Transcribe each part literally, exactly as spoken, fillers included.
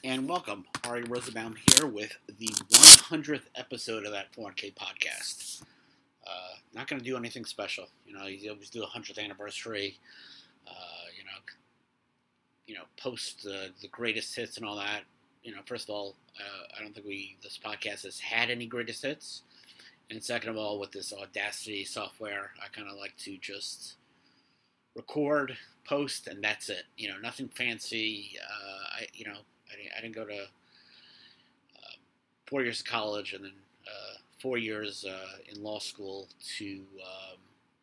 and welcome. Ari Rosenbaum here with the one hundredth episode of that four one K podcast. Uh, not going to do anything special. You know, you always do a one hundredth anniversary, uh, you know, you know, post uh, the greatest hits and all that. You know, first of all, uh, I don't think we this podcast has had any greatest hits. And second of all, with this Audacity software, I kind of like to just record, post, and that's it. You know, nothing fancy. Uh, I, you know, I didn't, I didn't go to uh, four years of college and then uh, four years uh, in law school to um,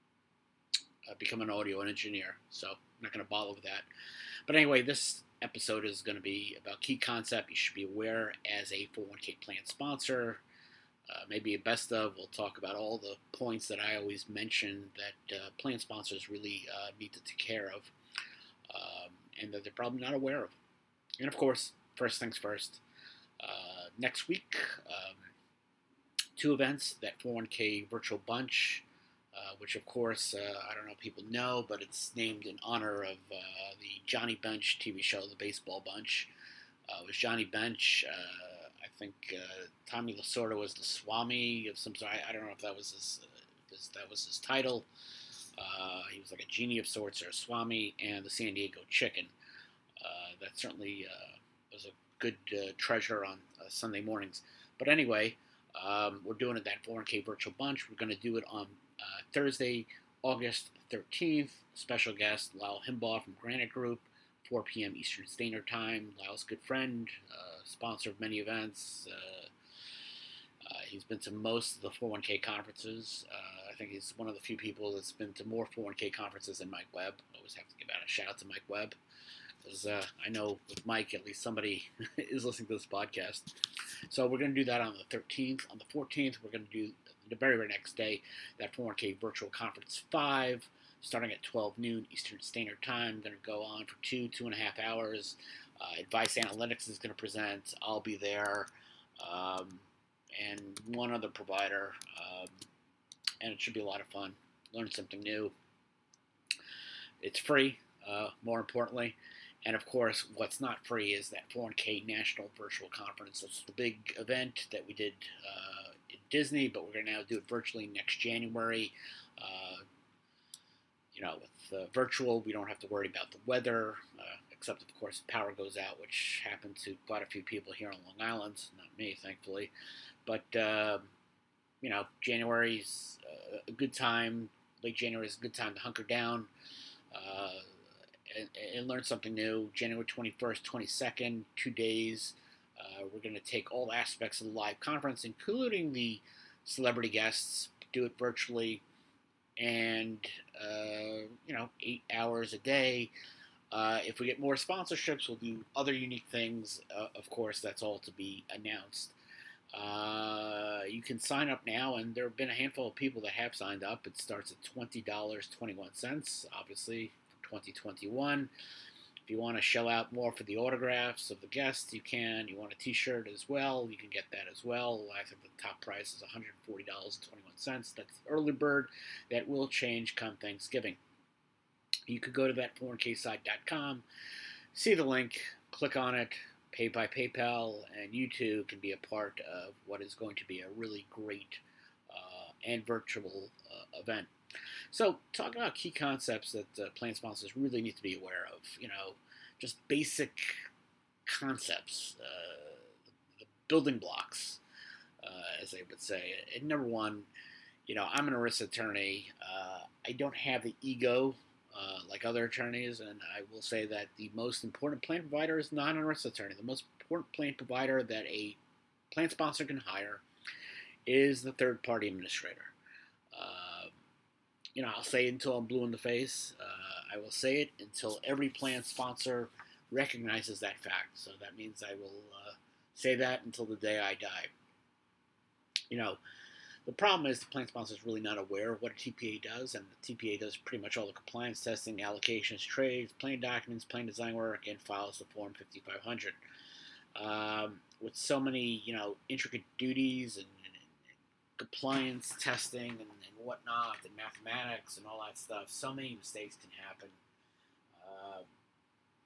uh, become an audio engineer. So I'm not going to bother with that. But anyway, this episode is going to be about key concept you should be aware as a four oh one k plan sponsor. Uh, maybe a best of. We'll talk about all the points that I always mention that uh, plan sponsors really uh, need to take care of, um, and that they're probably not aware of. And of course, first things first. Uh, next week, um, two events: that four oh one k virtual bunch, uh, which of course uh, I don't know if people know, but it's named in honor of uh, the Johnny Bench T V show, The Baseball Bunch. Uh, it was Johnny Bench. Uh, I think uh, Tommy Lasorda was the Swami of some sort. I, I don't know if that was his, uh, his that was his title. Uh, he was like a genie of sorts or a Swami, and the San Diego Chicken. Uh, that certainly uh, was a good uh, treasure on uh, Sunday mornings. But anyway, um, we're doing it that four oh one k virtual bunch. We're going to do it on uh, Thursday, August thirteenth. Special guest Lyle Himbaugh from Granite Group. four p.m. Eastern Standard Time. Lyle's a good friend, uh, sponsor of many events. Uh, uh, he's been to most of the four oh one k conferences. Uh, I think he's one of the few people that's been to more four oh one k conferences than Mike Webb. I always have to give out a shout out to Mike Webb, because uh, I know with Mike, at least somebody is listening to this podcast. So we're going to do that on the thirteenth. On the fourteenth, we're going to do the very, very next day, that four oh one k Virtual Conference five. Starting at twelve noon Eastern Standard Time. Going to go on for two, two and a half hours. Uh, Advice Analytics is going to present. I'll be there. Um, and one other provider. Um, and it should be a lot of fun. Learn something new. It's free, uh, more importantly. And of course, what's not free is that four oh one k National Virtual Conference. It's the big event that we did uh, in Disney, but we're going to now do it virtually next January. Uh, You know, with uh, virtual, we don't have to worry about the weather, uh, except, of course, if power goes out, which happened to quite a few people here on Long Island. Not me, thankfully. But, uh, you know, January's uh, a good time. Late January is a good time to hunker down uh, and, and learn something new. January twenty-first, twenty-second, two days. Uh, we're going to take all aspects of the live conference, including the celebrity guests, do it virtually. And, uh, you know, eight hours a day. Uh, if we get more sponsorships, we'll do other unique things. Uh, of course, that's all to be announced. Uh, you can sign up now, and there have been a handful of people that have signed up. It starts at twenty dollars and twenty-one cents, obviously, for twenty twenty-one. If you want to shell out more for the autographs of the guests, you can. You want a t-shirt as well, you can get that as well. I think the top price is one hundred forty dollars and twenty-one cents. That's the early bird. That will change come Thanksgiving. You could go to that four oh one k site dot com, see the link, click on it, pay by PayPal, and you too can be a part of what is going to be a really great uh, and virtual uh, event. So, talking about key concepts that uh, plan sponsors really need to be aware of, you know, just basic concepts, uh, the building blocks, uh, as they would say. And number one, you know, I'm an ERISA attorney. Uh, I don't have the ego uh, like other attorneys, and I will say that the most important plan provider is not an ERISA attorney. The most important plan provider that a plan sponsor can hire is the third-party administrator. Uh, You know, I'll say it until I'm blue in the face. Uh, I will say it until every plan sponsor recognizes that fact. So that means I will uh, say that until the day I die. You know, the problem is the plan sponsor is really not aware of what a T P A does, and the T P A does pretty much all the compliance testing, allocations, trades, plan documents, plan design work, and files the Form fifty-five hundred. Um, with so many, you know, intricate duties and compliance testing and, and whatnot, and mathematics and all that stuff, so many mistakes can happen. Uh,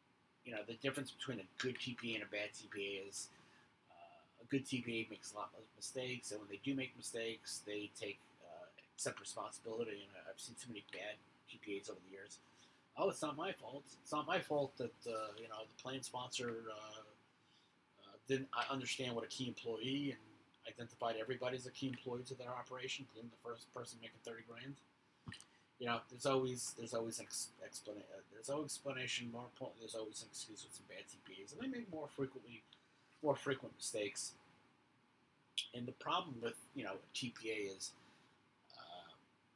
you know, the difference between a good T P A and a bad T P A is uh, a good T P A makes a lot of mistakes, and when they do make mistakes, they take uh, accept responsibility. And I've seen so many bad T P As over the years. Oh, it's not my fault. It's not my fault that uh, you know the plan sponsor uh, uh, didn't understand what a key employee and identified everybody as a key employee to their operation, including the first person making thirty grand. You know, there's always there's always an ex- explanation. Uh, there's always explanation. More importantly, there's always an excuse with some bad T P As, and they make more frequently more frequent mistakes. And the problem with you know a T P A is, uh,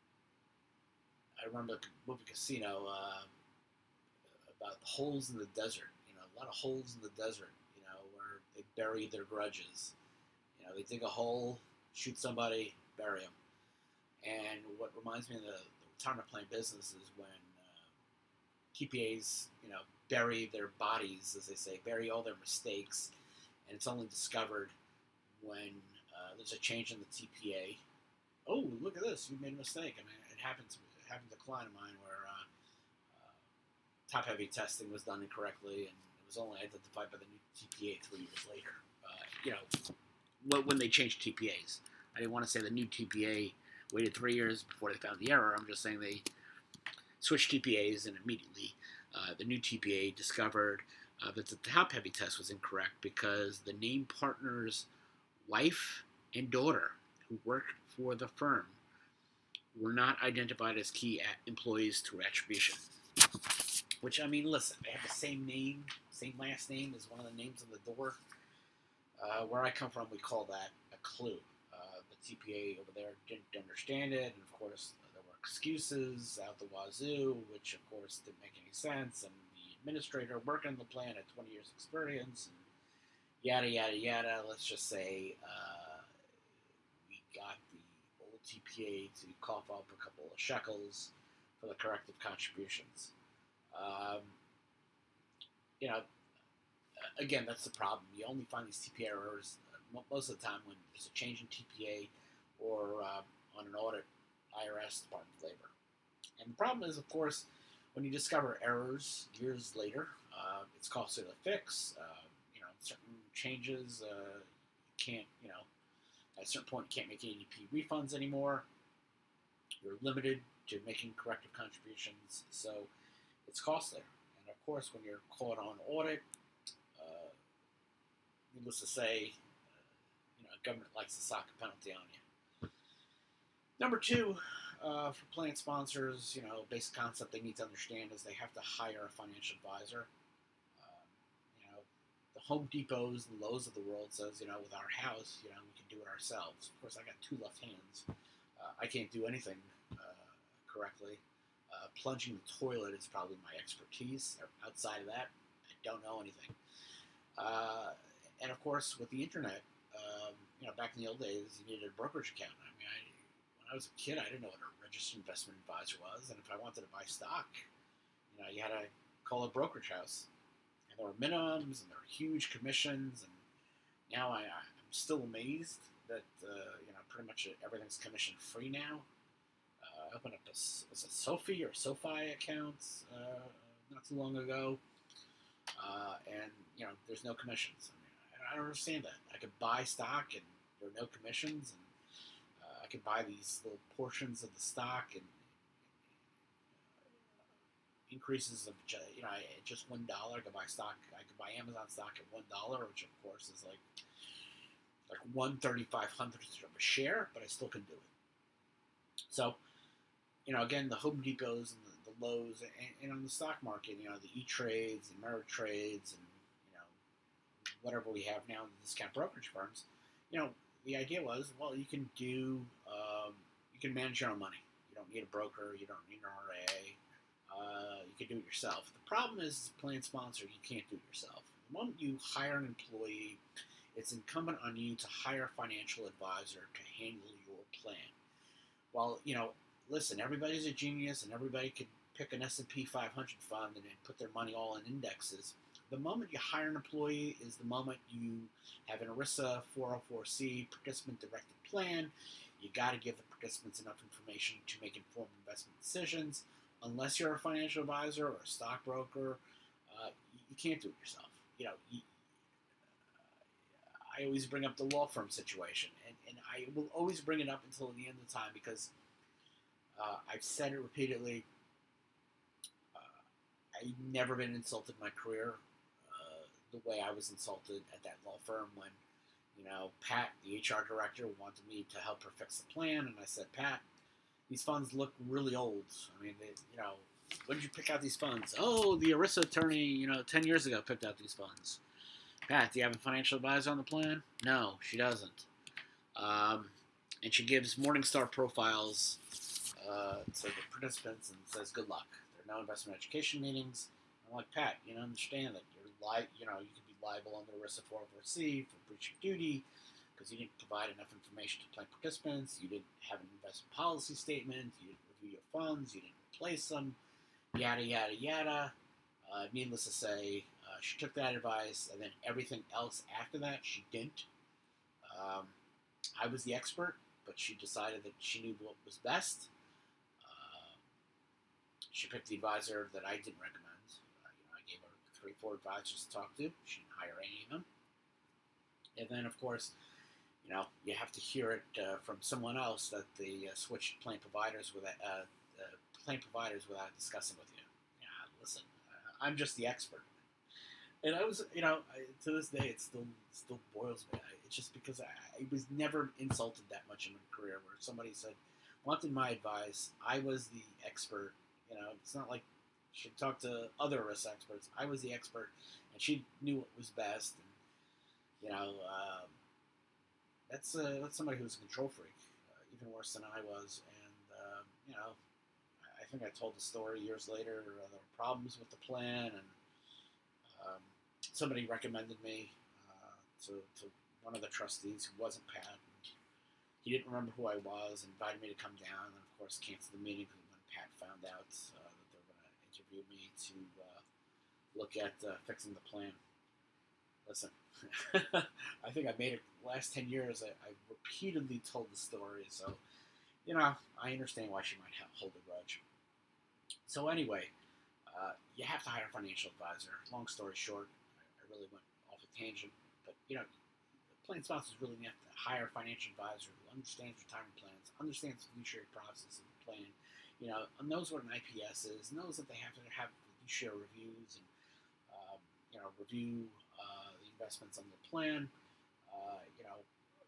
I remember the movie Casino uh, about holes in the desert. You know, a lot of holes in the desert. You know, where they bury their grudges. You know, they dig a hole, shoot somebody, bury them. And what reminds me of the, the retirement plan business is when uh, T P As, you know, bury their bodies, as they say, bury all their mistakes, and it's only discovered when uh, there's a change in the T P A. Oh, look at this! You made a mistake. I mean, it happened to it happened to a client of mine where uh, uh, top-heavy testing was done incorrectly, and it was only identified by the new T P A three years later. Uh, you know, when they changed T P As. I didn't want to say the new T P A waited three years before they found the error. I'm just saying they switched T P As, and immediately uh, the new T P A discovered uh, that the top-heavy test was incorrect because the named partner's wife and daughter who worked for the firm were not identified as key employees through attribution. Which, I mean, listen, they have the same name, same last name as one of the names on the door. Uh, where I come from, we call that a clue. Uh, the T P A over there didn't understand it, and of course, there were excuses out the wazoo, which of course didn't make any sense. And the administrator working the plan had twenty years experience, and yada yada yada. Let's just say uh, we got the old T P A to cough up a couple of shekels for the corrective contributions. Um, you know. Again, that's the problem. You only find these T P A errors uh, most of the time when there's a change in T P A or uh, on an audit, I R S, Department of Labor. And the problem is, of course, when you discover errors years later, uh, it's costly to fix. Uh, you know, certain changes uh, can't, you know, at a certain point you can't make A D P refunds anymore. You're limited to making corrective contributions, so it's costly. And of course, when you're caught on audit, Uh, needless to say, uh, you know, government likes to sock a penalty on you. Number two, uh, for plan sponsors, you know, basic concept they need to understand is they have to hire a financial advisor. Um, you know, the Home Depots and Lowe's of the world says, you know, with our house, you know, we can do it ourselves. Of course, I got two left hands. Uh, I can't do anything uh, correctly. Uh, plunging the toilet is probably my expertise. Outside of that, I don't know anything. Uh, and of course, with the internet, um, you know, back in the old days, you needed a brokerage account. I mean, I, when I was a kid, I didn't know what a registered investment advisor was, and if I wanted to buy stock, you know, you had to call a brokerage house, and there were minimums, and there were huge commissions, and now I, I'm still amazed that uh, you know, pretty much everything's commission free now. Uh, I opened up a, was it SoFi or SoFi accounts uh, not too long ago. Uh, and, you know, there's no commissions. I mean, I don't understand that. I could buy stock and there are no commissions, and uh, I could buy these little portions of the stock and uh, increases of, you know, just one dollar. I could buy stock. I could buy Amazon stock at one dollar, which of course is like like one thirty-five hundredth of a share, but I still can do it. So, you know, again, the Home Depots and the the Lowe's, and, and on the stock market, you know, the E-Trades, the Ameritrades, and, you know, whatever we have now in the discount brokerage firms, you know, the idea was, well, you can do, um, you can manage your own money. You don't need a broker. You don't need an R A. Uh, you can do it yourself. The problem is, as a plan sponsor, you can't do it yourself. The moment you hire an employee, it's incumbent on you to hire a financial advisor to handle your plan. Well, you know, listen, everybody's a genius, and everybody could pick an S and P five hundred fund and then put their money all in indexes. The moment you hire an employee is the moment you have an ERISA four oh four C participant-directed plan. You got to give the participants enough information to make informed investment decisions. Unless you're a financial advisor or a stockbroker, uh, you can't do it yourself. You know, you, I always bring up the law firm situation, and, and I will always bring it up until the end of the time because uh, I've said it repeatedly. Uh, I've never been insulted in my career uh, the way I was insulted at that law firm when, you know, Pat, the H R director, wanted me to help her fix the plan, and I said, Pat, these funds look really old. I mean, they, you know, when did you pick out these funds? Oh, the ERISA attorney, you know, ten years ago picked out these funds. Pat, do you have a financial advisor on the plan? No, she doesn't. Um, and she gives Morningstar profiles uh, to the participants and says, good luck. There are no investment education meetings. I'm like, Pat, you know, understand that you're li- you know, you could be liable under ERISA four oh four C for breach of duty because you didn't provide enough information to plan participants. You didn't have an investment policy statement. You didn't review your funds. You didn't replace them. Yada, yada, yada. Uh, needless to say, uh, she took that advice, and then everything else after that, she didn't. Um, I was the expert, but she decided that she knew what was best. Uh, she picked the advisor that I didn't recommend. Uh, you know, I gave her three, four advisors to talk to. She didn't hire any of them. And then, of course, you know, you have to hear it uh, from someone else that they uh, switched plan providers with uh, uh, plan providers without discussing with you. Yeah, listen, uh, I'm just the expert. And I was, you know, I, to this day, it still still boils me. I, it's just because I, I was never insulted that much in my career where somebody said, wanted my advice. I was the expert. You know, it's not like she talked to other risk experts. I was the expert, and she knew what was best. And, you know, um, that's uh, that's somebody who's a control freak, uh, even worse than I was. And, um, you know, I think I told the story years later. Uh, there were problems with the plan, and Um, somebody recommended me uh, to, to one of the trustees who wasn't Pat. And he didn't remember who I was and invited me to come down, and of course canceled the meeting when Pat found out uh, that they were going to interview me to uh, look at uh, fixing the plan. Listen, I think I made it the last ten years. I, I repeatedly told the story, so, you know, I understand why she might have, hold a grudge. So anyway, Uh, you have to hire a financial advisor. Long story short, I, I really went off a tangent, but you know, plan sponsors really have to hire a financial advisor who understands retirement plans, understands the fiduciary process of the plan, you know, knows what an I P S is, knows that they have to have fiduciary reviews and um, you know, review uh, the investments on the plan. Uh, you know,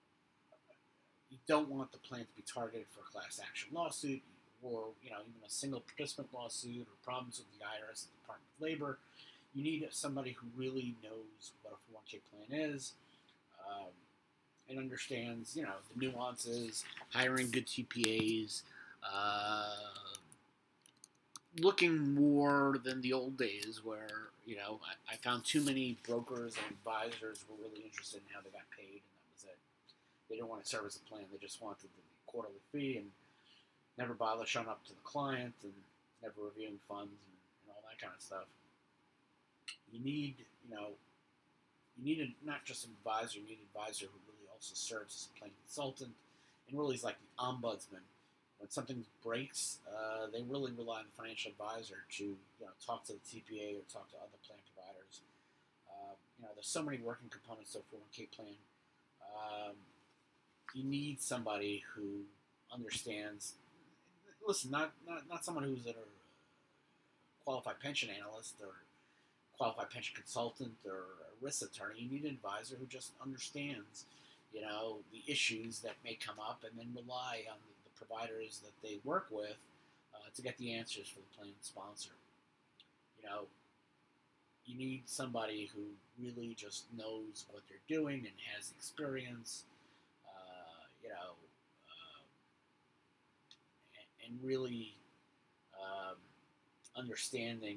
you don't want the plan to be targeted for a class action lawsuit, or, you know, even a single participant lawsuit or problems with the I R S and the Department of Labor. You need somebody who really knows what a four oh one K plan is um, and understands, you know, the nuances, hiring good T P As, uh, looking more than the old days where, you know, I, I found too many brokers and advisors were really interested in how they got paid, and that was it. They didn't want to service a plan. They just wanted the quarterly fee and never bother showing up to the client and never reviewing funds and, and all that kind of stuff. You need, you know, you need a, not just an advisor, you need an advisor who really also serves as a plan consultant and really is like the ombudsman. When something breaks, uh, they really rely on the financial advisor to, you know, talk to the T P A or talk to other plan providers. Uh, you know, there's so many working components to a four oh one K plan. Um, you need somebody who understands. Listen, not, not not someone who's a qualified pension analyst or qualified pension consultant or a risk attorney. You need an advisor who just understands, you know, the issues that may come up, and then rely on the, the providers that they work with uh, to get the answers for the plan sponsor. You know, you need somebody who really just knows what they're doing and has experience. Uh, you know. And really um, understanding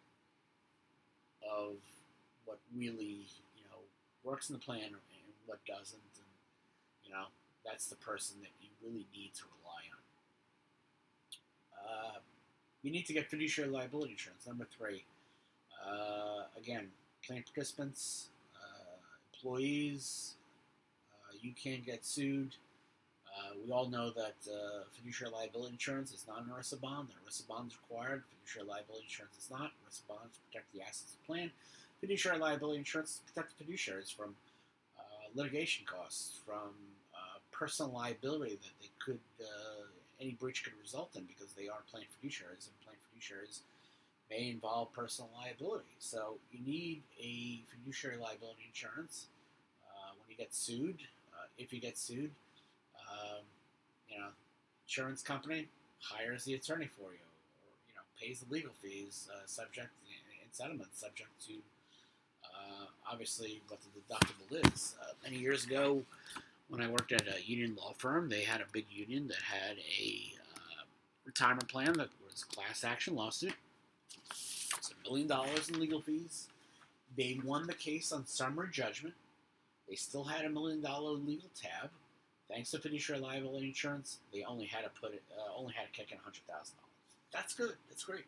of what really, you know, works in the plan and what doesn't, and, you know, that's the person that you really need to rely on. Uh, you need to get fiduciary liability insurance. Number three, uh, again, plan participants, uh, employees, uh, you can get sued. Uh, we all know that uh, fiduciary liability insurance is not an ERISA bond. An ERISA bond is required. Fiduciary liability insurance is not. ERISA bonds protect the assets of the plan. Fiduciary liability insurance protects fiduciaries from uh, litigation costs, from uh, personal liability that they could uh, any breach could result in because they are plan fiduciaries, and plan fiduciaries may involve personal liability. So you need a fiduciary liability insurance uh, when you get sued. Uh, if you get sued, um, you know, insurance company hires the attorney for you, or you know, pays the legal fees, uh, subject in settlement, subject to uh, obviously what the deductible is. Uh, many years ago, when I worked at a union law firm, they had a big union that had a uh, retirement plan that was a class action lawsuit. It's a million dollars in legal fees. They won the case on summary judgment. They still had a million dollar legal tab. Thanks to fiduciary liability insurance, they only had to put it, uh, only had to kick in a hundred thousand dollars. That's good. That's great.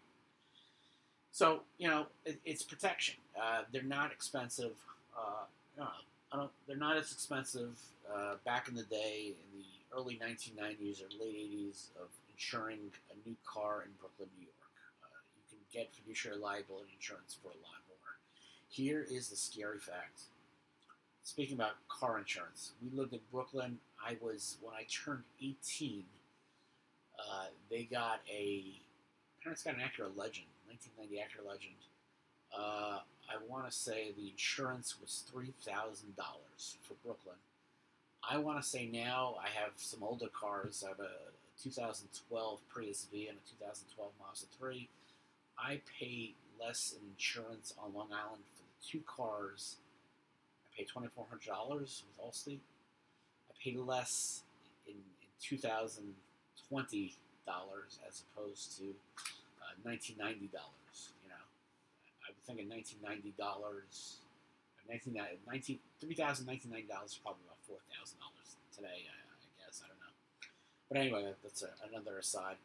So you know, it, it's protection. Uh, they're not expensive. Uh, no, I don't. They're not as expensive uh, back in the day in the early nineteen nineties or late eighties of insuring a new car in Brooklyn, New York. Uh, you can get fiduciary liability insurance for a lot more. Here is the scary fact. Speaking about car insurance, we lived in Brooklyn. I was, when I turned eighteen, uh, they got a, parents got an Acura Legend, nineteen ninety Acura Legend. Uh, I want to say the insurance was three thousand dollars for Brooklyn. I want to say now I have some older cars. I have a two thousand twelve Prius V and a two thousand twelve Mazda three. I pay less in insurance on Long Island for the two cars. I paid twenty-four hundred dollars with Allstate. I paid less in, in two thousand twenty dollars as opposed to uh, nineteen ninety dollars. You know, I would think in nineteen ninety dollars, nineteen, nineteen, three thousand nineteen ninety dollars is probably about four thousand dollars today. I, I guess I don't know. But anyway, that's a, another aside.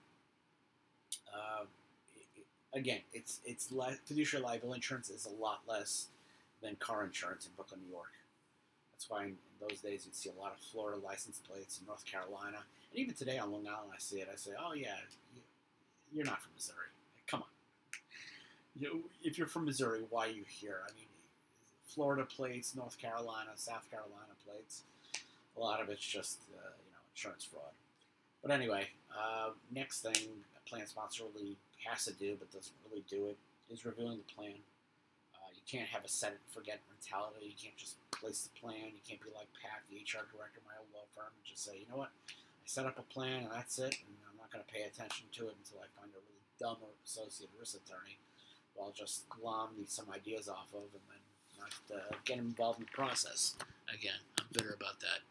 Uh, it, it, again, it's it's less, fiduciary liability insurance is a lot less than car insurance in Brooklyn, New York. That's why in, in those days you'd see a lot of Florida license plates in North Carolina. And even today on Long Island I see it. I say, oh yeah, you, you're not from Missouri. Come on. You, if you're from Missouri, why are you here? I mean, Florida plates, North Carolina, South Carolina plates. A lot of it's just uh, you know, insurance fraud. But anyway, uh, next thing a plan sponsor really has to do, but doesn't really do it, is reviewing the plan. You can't have a set it and forget mentality. You can't just place the plan. You can't be like Pat, the H R director of my old law firm, and just say, you know what, I set up a plan and that's it, and I'm not going to pay attention to it until I find a really dumb associate risk attorney who I'll just glom these, some ideas off of and then not uh, get involved in the process. Again, I'm bitter about that.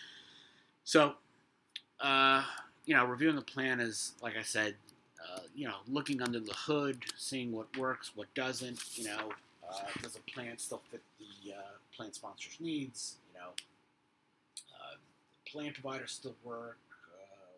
So, uh, you know, reviewing the plan is, like I said, uh, you know, looking under the hood, seeing what works, what doesn't, you know, Uh, does a plan still fit the uh, plan sponsor's needs? You know, uh, plan providers still work? Uh,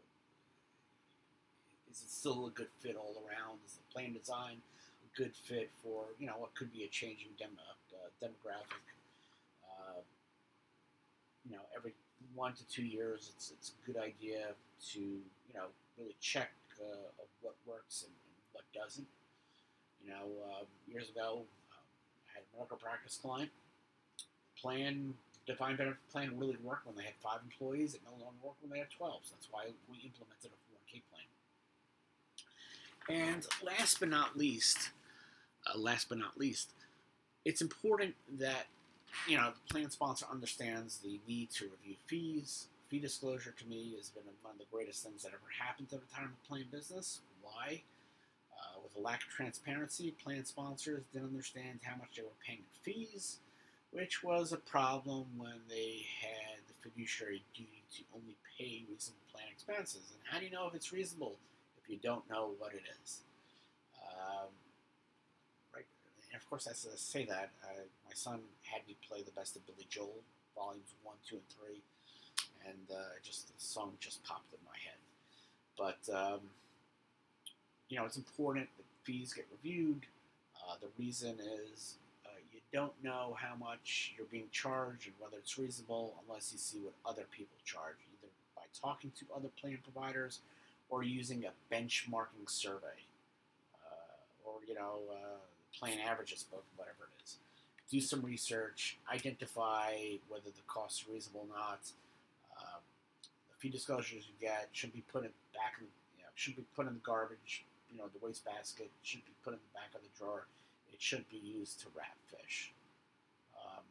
is it still a good fit all around? Is the plan design a good fit for, you know, what could be a changing dem- uh, demographic? Uh, you know, every one to two years, it's it's a good idea to, you know, really check uh, what works and, and what doesn't. You know, uh, years ago, I had a medical practice client. Plan, defined benefit plan really worked when they had five employees. It no longer worked when they had twelve. So that's why we implemented a four oh one k plan. And last but not least, uh, last but not least, it's important that, you know, the plan sponsor understands the need to review fees. Fee disclosure to me has been one of the greatest things that ever happened to the retirement plan business. Why? Uh, with a lack of transparency, plan sponsors didn't understand how much they were paying in fees, which was a problem when they had the fiduciary duty to only pay reasonable plan expenses. And how do you know if it's reasonable if you don't know what it is? Um, right. And of course, as I say that, uh, my son had me play the Best of Billy Joel, volumes one, two, and three, and uh, just the song just popped in my head. But um, you know, it's important that fees get reviewed. Uh, the reason is uh, you don't know how much you're being charged and whether it's reasonable unless you see what other people charge, either by talking to other plan providers or using a benchmarking survey uh, or, you know, uh, plan averages book, whatever it is. do some research, identify whether the costs are reasonable or not. Um, the fee disclosures you get should be put in back in, you know, should be put in the garbage, you know, the waste basket. It should be put in the back of the drawer. It shouldn't be used to wrap fish. Um,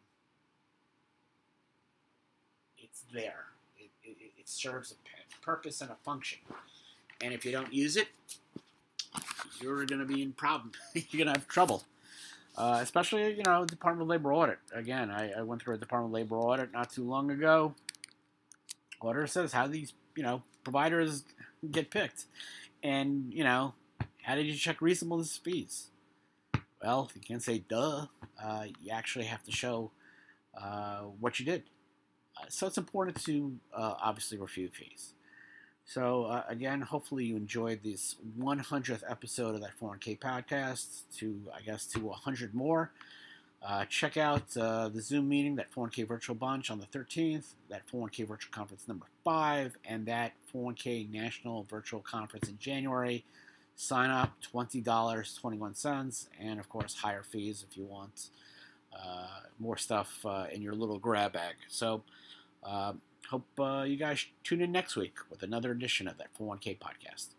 it's there. It, it, it serves a purpose and a function. And if you don't use it, you're going to be in problem. You're going to have trouble. Uh, especially, you know, Department of Labor audit. Again, I, I went through a Department of Labor audit not too long ago. Auditor says how these, you know, providers get picked. And, you know, how did you check reasonableness of fees? Well, you can't say duh. Uh, you actually have to show uh, what you did. Uh, so it's important to uh, obviously refute fees. So, uh, again, hopefully you enjoyed this one hundredth episode of that four one K podcast to, I guess, to one hundred more. Uh, check out uh, the Zoom meeting, that four one K Virtual Bunch on the thirteenth, that four one K Virtual Conference number five, and that four one K National Virtual Conference in January. Sign up, twenty dollars and twenty-one cents, and, of course, higher fees if you want uh, more stuff uh, in your little grab bag. So, uh, hope uh, you guys tune in next week with another edition of that four one K podcast.